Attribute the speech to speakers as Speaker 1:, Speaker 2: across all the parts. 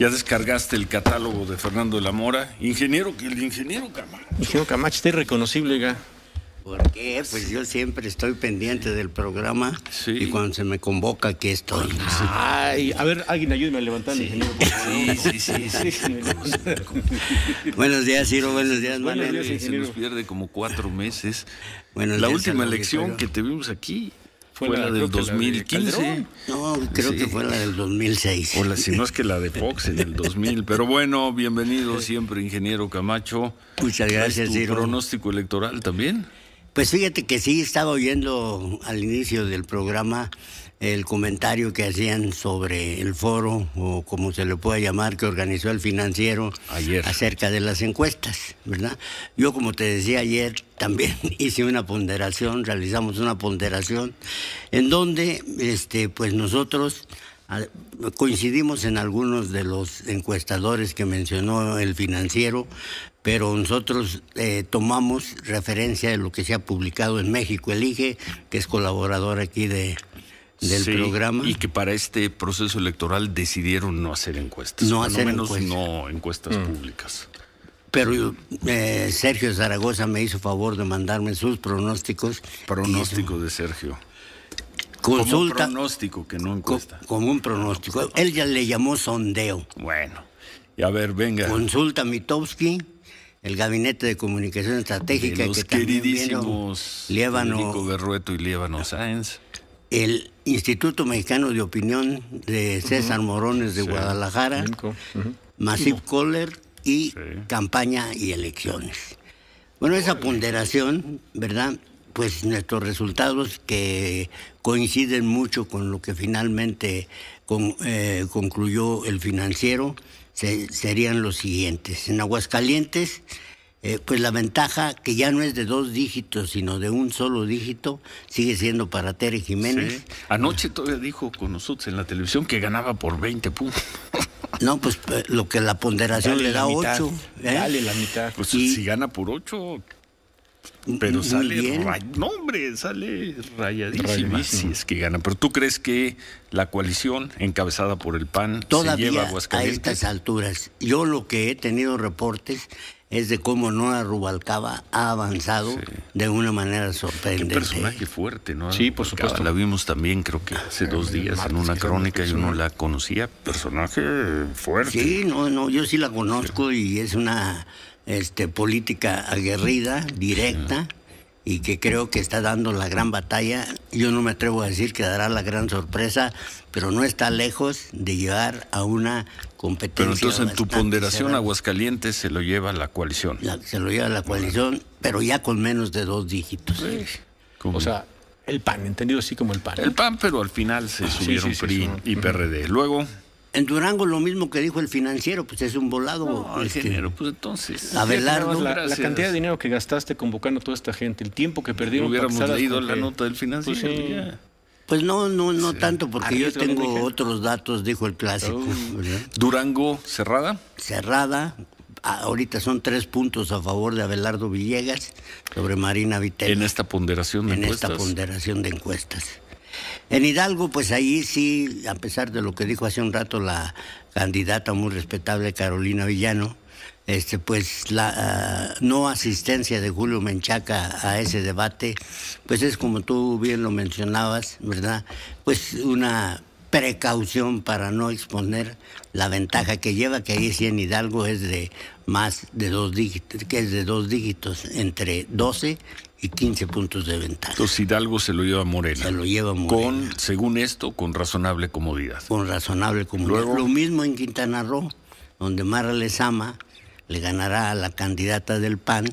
Speaker 1: ¿Ya descargaste el catálogo de Fernando de la Mora? El ingeniero Camacho.
Speaker 2: Ingeniero Camacho, está irreconocible, ga.
Speaker 3: ¿Por qué? Pues yo siempre estoy pendiente del programa, sí. Y cuando se me convoca aquí estoy.
Speaker 2: Ay, a ver, alguien ayúdeme a levantar al ingeniero.
Speaker 1: Sí.
Speaker 3: Buenos días, Ciro, buenos días, Manuel.
Speaker 1: Se nos pierde como 4 meses. La última elección que te vimos aquí fue la del 2015.
Speaker 3: No, creo que fue la del 2006.
Speaker 1: O si no es que la de Fox en el 2000. Pero bueno, bienvenido siempre, ingeniero Camacho.
Speaker 3: Muchas gracias, Ciro.
Speaker 1: ¿Pronóstico electoral también?
Speaker 3: Pues fíjate que sí, estaba oyendo al inicio del programa el comentario que hacían sobre el foro, o como se le pueda llamar, que organizó el Financiero
Speaker 1: ayer
Speaker 3: acerca de las encuestas, ¿verdad? Yo, como te decía ayer, también hice una ponderación, realizamos una ponderación, en donde pues nosotros coincidimos en algunos de los encuestadores que mencionó el Financiero, pero nosotros tomamos referencia de lo que se ha publicado en México Elige, que es colaborador aquí del programa.
Speaker 1: Y que para este proceso electoral decidieron no hacer encuestas. No encuestas públicas.
Speaker 3: Pero Sergio Zaragoza me hizo favor de mandarme sus pronósticos.
Speaker 1: Pronóstico de Sergio.
Speaker 3: Consulta.
Speaker 1: Como pronóstico, que no encuesta.
Speaker 3: Como un pronóstico. Él ya le llamó sondeo.
Speaker 1: Bueno, y a ver, venga.
Speaker 3: Consulta Mitowski, el Gabinete de Comunicación Estratégica.
Speaker 1: De los
Speaker 3: que
Speaker 1: queridísimos Federico Berrueto y Líbano Sáenz.
Speaker 3: El Instituto Mexicano de Opinión de César Morones de Guadalajara. Massive Caller y Campaña y Elecciones. Bueno, esa ponderación, ¿verdad? Pues nuestros resultados, que coinciden mucho con lo que finalmente concluyó el Financiero, serían los siguientes. En Aguascalientes, pues la ventaja, que ya no es de 2 dígitos, sino de un solo dígito, sigue siendo para Tere Jiménez.
Speaker 1: Sí. Anoche todavía dijo con nosotros en la televisión que ganaba por 20 puntos.
Speaker 3: No, pues lo que la ponderación le da 8.
Speaker 2: Dale la mitad.
Speaker 1: Pues si gana por 8... Pero sale sale rayadísima si es que gana. Pero ¿tú crees que la coalición encabezada por el PAN
Speaker 3: todavía
Speaker 1: se lleva a Aguascalientes?
Speaker 3: A estas alturas? Yo lo que he tenido reportes es de cómo Nora Rubalcaba ha avanzado de una manera sorprendente.
Speaker 1: Qué personaje fuerte, ¿no?
Speaker 2: Sí, por supuesto.
Speaker 1: La vimos también, creo que hace 2 días en una crónica y uno la conocía. Personaje fuerte.
Speaker 3: Sí, yo sí la conozco y es una política aguerrida, directa, y que creo que está dando la gran batalla. Yo no me atrevo a decir que dará la gran sorpresa, pero no está lejos de llegar a una competencia.
Speaker 1: Pero entonces en tu ponderación Aguascalientes se lo lleva la coalición.
Speaker 3: Se lo lleva la coalición, pero ya con menos de 2 dígitos.
Speaker 2: O sea, el PAN, entendido así como el PAN.
Speaker 1: El PAN, pero al final se subieron PRI y PRD. Luego...
Speaker 3: En Durango lo mismo que dijo el Financiero, pues es un volado.
Speaker 1: No, ingeniero, pues entonces...
Speaker 3: Abelardo,
Speaker 2: la cantidad de dinero que gastaste convocando a toda esta gente, el tiempo que perdieron...
Speaker 1: Hubiéramos leído la nota del Financiero.
Speaker 3: Pues no tanto, porque yo tengo otros datos, dijo el clásico.
Speaker 1: ¿Durango cerrada?
Speaker 3: Cerrada. Ahorita son 3 puntos a favor de Abelardo Villegas sobre Marina Vitela.
Speaker 1: En esta ponderación de encuestas.
Speaker 3: En esta ponderación de encuestas. En Hidalgo, pues ahí sí, a pesar de lo que dijo hace un rato la candidata muy respetable Carolina Villano, pues la no asistencia de Julio Menchaca a ese debate, pues es como tú bien lo mencionabas, ¿verdad? Pues una precaución para no exponer la ventaja que lleva, que ahí sí en Hidalgo es de más de 2 dígitos, que es de 2 dígitos, entre 12 y 15 puntos de ventaja.
Speaker 1: Entonces Hidalgo se lo lleva Morena.
Speaker 3: Se lo lleva Morena.
Speaker 1: Según esto, con razonable comodidad.
Speaker 3: Con razonable comodidad. Luego, lo mismo en Quintana Roo, donde Mara Lezama le ganará a la candidata del PAN,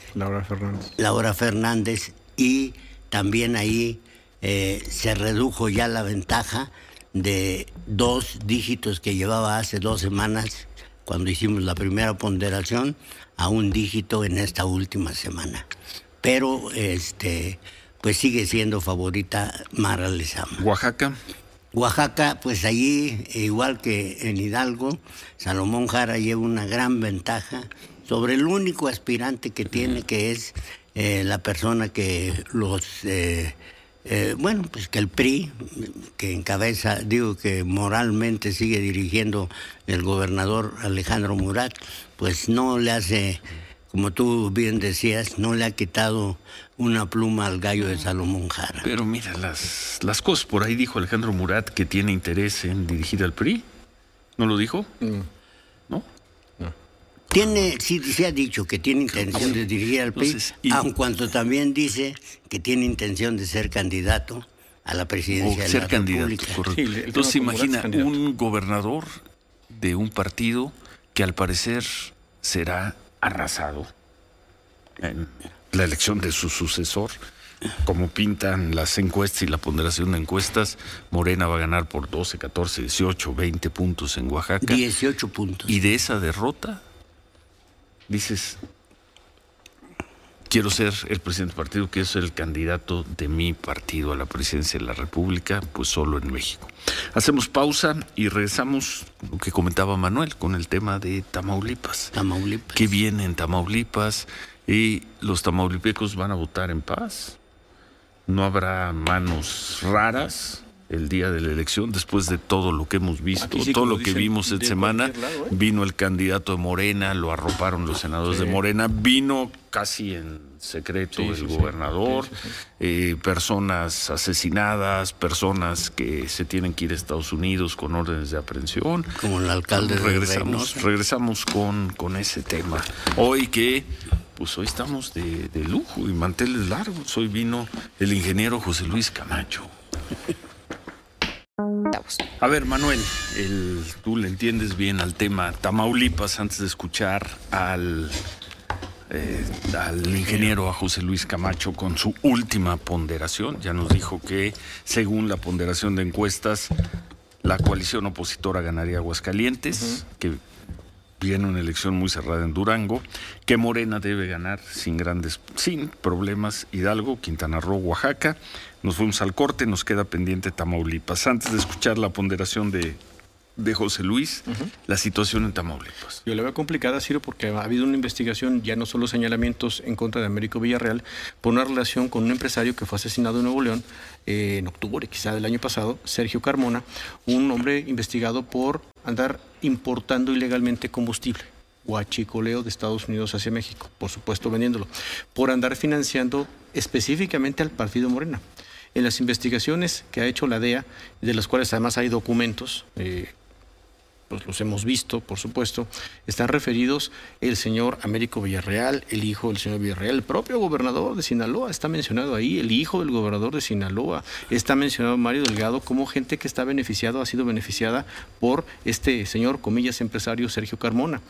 Speaker 3: Laura Fernández, y también ahí se redujo ya la ventaja de 2 dígitos que llevaba hace 2 semanas, cuando hicimos la primera ponderación, a 1 dígito en esta última semana. Pero pues sigue siendo favorita Mara Lezama.
Speaker 1: ¿Oaxaca?
Speaker 3: Pues allí, igual que en Hidalgo, Salomón Jara lleva una gran ventaja sobre el único aspirante que tiene, que es la persona que los bueno, pues que el PRI, que encabeza, digo que moralmente sigue dirigiendo el gobernador Alejandro Murat, pues no le hace, como tú bien decías, no le ha quitado una pluma al gallo de Salomón Jara.
Speaker 1: Pero mira, las cosas, por ahí dijo Alejandro Murat que tiene interés en dirigir al PRI. ¿No lo dijo? ¿No?
Speaker 3: Sí ha dicho que tiene intención de dirigir al PRI, aun cuando también dice que tiene intención de ser candidato a la presidencia de la República.
Speaker 1: Sí, entonces imagina un gobernador de un partido que al parecer será arrasado en la elección de su sucesor. Como pintan las encuestas y la ponderación de encuestas, Morena va a ganar por 12, 14, 18, 20 puntos en Oaxaca.
Speaker 3: 18 puntos.
Speaker 1: Y de esa derrota dices, quiero ser el presidente del partido, quiero ser el candidato de mi partido a la presidencia de la República, pues solo en México. Hacemos pausa y regresamos, lo que comentaba Manuel, con el tema de Tamaulipas.
Speaker 3: Tamaulipas.
Speaker 1: ¿Qué viene en Tamaulipas? Y los tamaulipecos van a votar en paz. No habrá manos raras el día de la elección, después de todo lo que hemos visto, sí, todo lo que vimos esta semana. Lado, vino el candidato de Morena, lo arroparon los senadores de Morena, vino casi en secreto el gobernador, personas asesinadas, personas que se tienen que ir a Estados Unidos con órdenes de aprehensión.
Speaker 3: Como el alcalde de Reynosa.
Speaker 1: Regresamos con ese tema. Hoy estamos de lujo y manteles largos. Hoy vino el ingeniero José Luis Camacho. A ver, Manuel, tú le entiendes bien al tema Tamaulipas antes de escuchar al ingeniero, a José Luis Camacho, con su última ponderación. Ya nos dijo que, según la ponderación de encuestas, la coalición opositora ganaría Aguascalientes, que viene una elección muy cerrada en Durango, que Morena debe ganar sin problemas Hidalgo, Quintana Roo, Oaxaca. Nos fuimos al corte, nos queda pendiente Tamaulipas. Antes de escuchar la ponderación de José Luis, la situación en Tamaulipas.
Speaker 2: Yo la veo complicada, Ciro, porque ha habido una investigación, ya no solo señalamientos en contra de Américo Villarreal, por una relación con un empresario que fue asesinado en Nuevo León en octubre, quizá del año pasado, Sergio Carmona, un hombre investigado por andar importando ilegalmente combustible, huachicoleo de Estados Unidos hacia México, por supuesto vendiéndolo, por andar financiando específicamente al partido Morena. En las investigaciones que ha hecho la DEA, de las cuales además hay documentos, pues los hemos visto, por supuesto, están referidos el señor Américo Villarreal, el hijo del señor Villarreal, el propio gobernador de Sinaloa, está mencionado ahí, el hijo del gobernador de Sinaloa, está mencionado Mario Delgado como gente que está beneficiado, ha sido beneficiada por este señor, comillas, empresario Sergio Carmona.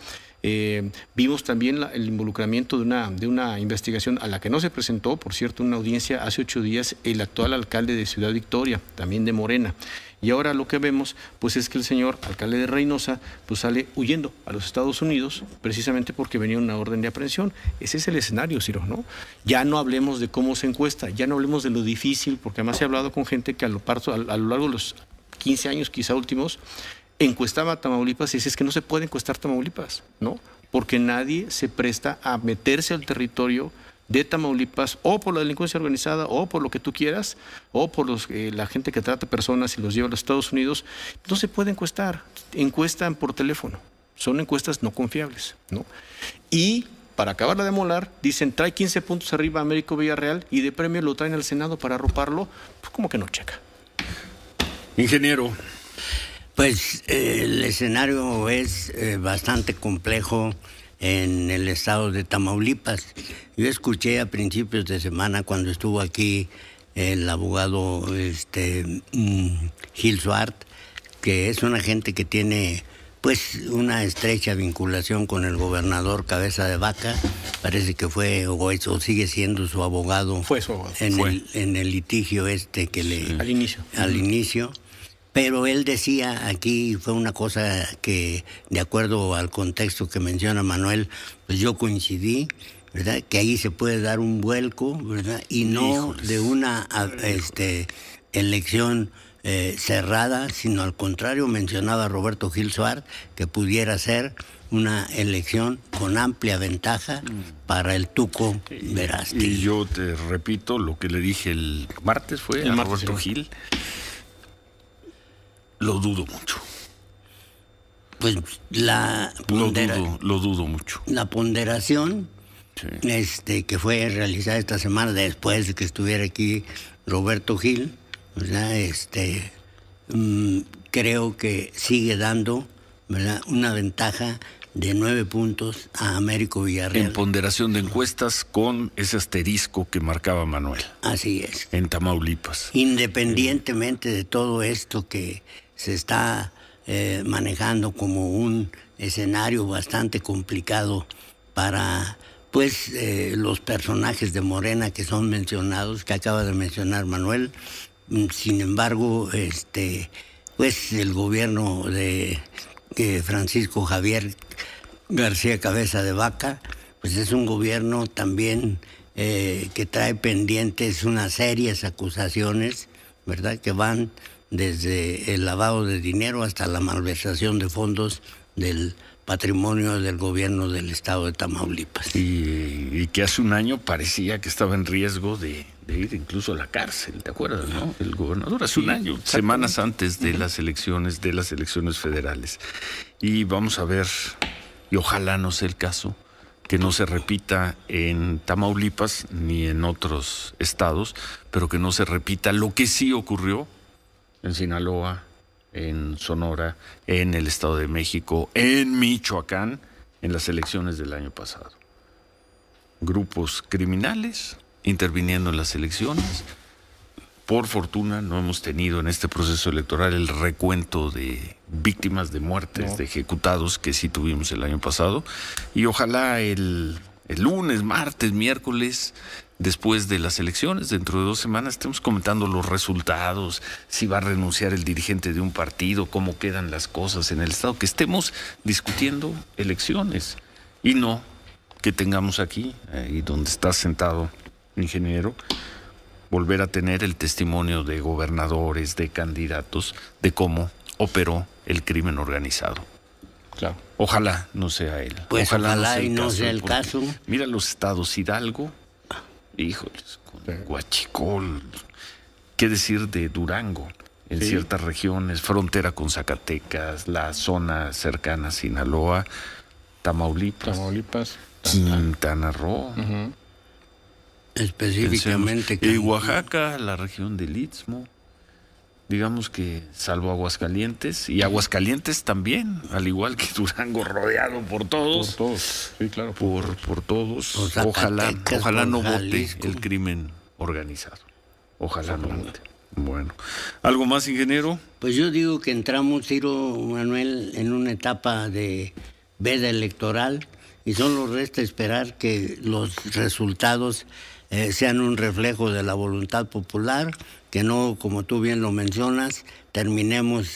Speaker 2: Vimos también el involucramiento de una investigación a la que no se presentó, por cierto, una audiencia hace 8 días, el actual alcalde de Ciudad Victoria, también de Morena. Y ahora lo que vemos, pues es que el señor alcalde de Reynosa, pues sale huyendo a los Estados Unidos, precisamente porque venía una orden de aprehensión. Ese es el escenario, Ciro, ¿no? Ya no hablemos de cómo se encuesta, ya no hablemos de lo difícil, porque además he hablado con gente que a lo largo de los 15 años, quizá últimos, encuestaba a Tamaulipas y dice, es que no se puede encuestar Tamaulipas, ¿no? Porque nadie se presta a meterse al territorio de Tamaulipas, o por la delincuencia organizada, o por lo que tú quieras, o por la gente que trata personas y los lleva a los Estados Unidos. No se puede encuestar, encuestan por teléfono, son encuestas no confiables, ¿no? Y para acabarla de molar, dicen, trae 15 puntos arriba a Américo Villarreal y de premio lo traen al Senado para arroparlo, pues como que no checa.
Speaker 1: Ingeniero.
Speaker 3: Pues el escenario es bastante complejo en el estado de Tamaulipas. Yo escuché a principios de semana, cuando estuvo aquí el abogado Gil Suart, que es una gente que tiene pues una estrecha vinculación con el gobernador Cabeza de Vaca. Parece que fue o sigue siendo su abogado.
Speaker 2: Fue su abogado.
Speaker 3: En el litigio al inicio. Pero él decía aquí, fue una cosa que, de acuerdo al contexto que menciona Manuel, pues yo coincidí, ¿verdad? Que ahí se puede dar un vuelco, ¿verdad? Y no de una elección cerrada, sino al contrario, mencionaba Roberto Gil Suárez que pudiera ser una elección con amplia ventaja para el Tuco Verástegui.
Speaker 1: Y yo te repito lo que le dije el martes, Roberto Gil. Lo dudo mucho.
Speaker 3: Pues
Speaker 1: lo dudo mucho.
Speaker 3: La ponderación que fue realizada esta semana después de que estuviera aquí Roberto Gil, ¿verdad? Creo que sigue dando, ¿verdad?, una ventaja de 9 puntos a Américo Villarreal.
Speaker 1: En ponderación de encuestas con ese asterisco que marcaba Manuel.
Speaker 3: Así es.
Speaker 1: En Tamaulipas.
Speaker 3: Independientemente de todo esto que se está manejando como un escenario bastante complicado para los personajes de Morena que son mencionados, que acaba de mencionar Manuel. Sin embargo, el gobierno de Francisco Javier García Cabeza de Vaca, pues es un gobierno también que trae pendientes unas serias acusaciones, ¿verdad?, que van desde el lavado de dinero hasta la malversación de fondos del patrimonio del gobierno del estado de Tamaulipas.
Speaker 1: Y que hace un año parecía que estaba en riesgo de ir incluso a la cárcel, ¿te acuerdas, no? El gobernador hace un año, semanas antes de las elecciones federales. Y vamos a ver, y ojalá no sea el caso, que no se repita en Tamaulipas ni en otros estados, pero que no se repita lo que sí ocurrió en Sinaloa, en Sonora, en el Estado de México, en Michoacán, en las elecciones del año pasado. Grupos criminales interviniendo en las elecciones. Por fortuna no hemos tenido en este proceso electoral el recuento de víctimas, de muertes, de ejecutados que sí tuvimos el año pasado. Y ojalá el lunes, martes, miércoles, después de las elecciones, dentro de 2 semanas, estemos comentando los resultados, si va a renunciar el dirigente de un partido, cómo quedan las cosas en el Estado, que estemos discutiendo elecciones y no que tengamos aquí, ahí donde está sentado ingeniero, volver a tener el testimonio de gobernadores, de candidatos, de cómo operó el crimen organizado.
Speaker 2: Claro.
Speaker 1: Ojalá no sea él.
Speaker 3: Pues ojalá y no sea el caso.
Speaker 1: Mira los estados Hidalgo, híjoles, con Huachicol, qué decir de Durango, en ciertas regiones, frontera con Zacatecas, la zona cercana a Sinaloa, Tamaulipas, Quintana Roo.
Speaker 3: Específicamente.
Speaker 1: Y Oaxaca, la región del Istmo. Digamos que salvo Aguascalientes, y Aguascalientes también, al igual que Durango, rodeado por todos.
Speaker 2: Por todos, sí, claro.
Speaker 1: Por todos. Ojalá no vote el crimen organizado. Ojalá no vote. Bueno, ¿algo más, ingeniero?
Speaker 3: Pues yo digo que entramos, Ciro, Manuel, en una etapa de veda electoral y solo resta esperar que los resultados sean un reflejo de la voluntad popular, que no, como tú bien lo mencionas, terminemos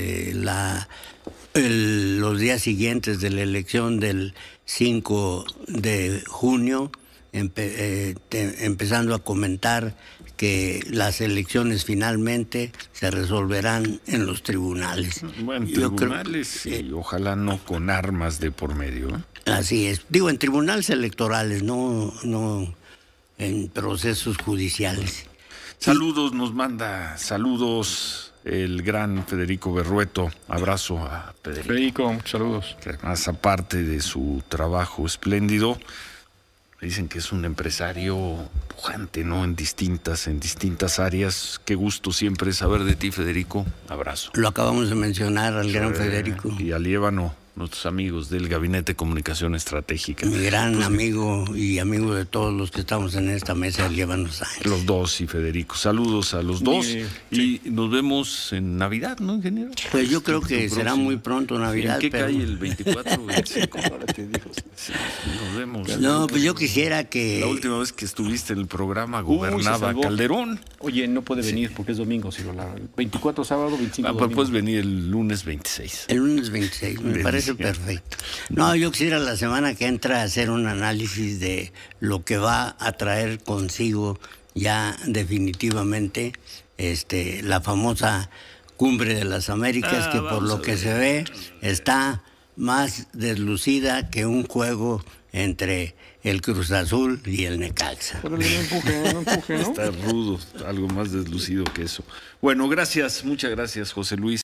Speaker 3: los días siguientes de la elección del 5 de junio, empezando a comentar que las elecciones finalmente se resolverán en los tribunales.
Speaker 1: Bueno, tribunales y ojalá no con armas de por medio.
Speaker 3: Así es. Digo, en tribunales electorales, no en procesos judiciales.
Speaker 1: Saludos, nos manda saludos el gran Federico Berrueto. Abrazo a
Speaker 2: Federico, saludos.
Speaker 1: Que además, aparte de su trabajo espléndido, dicen que es un empresario pujante, ¿no? En distintas áreas. Qué gusto siempre saber de ti, Federico. Abrazo.
Speaker 3: Lo acabamos de mencionar al gran Federico.
Speaker 1: Y a Líbano, nuestros amigos del Gabinete de Comunicación Estratégica.
Speaker 3: Mi gran amigo y amigo de todos los que estamos en esta mesa, Líbano Sáenz.
Speaker 1: Los dos y Federico. Saludos a los dos. Y nos vemos en Navidad, ¿no, ingeniero?
Speaker 3: Pues yo creo que será muy pronto Navidad.
Speaker 1: ¿En qué cae el 24 o 25? Ahora te digo. Sí, nos vemos.
Speaker 3: No, pues yo quisiera que...
Speaker 1: La última vez que estuviste en el programa gobernaba Calderón.
Speaker 2: Oye, no puede venir porque es domingo, Ciro. 24 sábado, 25 domingo.
Speaker 1: Pues puedes venir el lunes 26.
Speaker 3: El lunes 26, me parece perfecto. No, yo quisiera la semana que entra hacer un análisis de lo que va a traer consigo ya definitivamente la famosa Cumbre de las Américas, que por lo que se ve está más deslucida que un juego entre el Cruz Azul y el Necaxa.
Speaker 2: Pero no empuje, ¿no?
Speaker 1: Está rudo, algo más deslucido que eso. Bueno, gracias, muchas gracias, José Luis.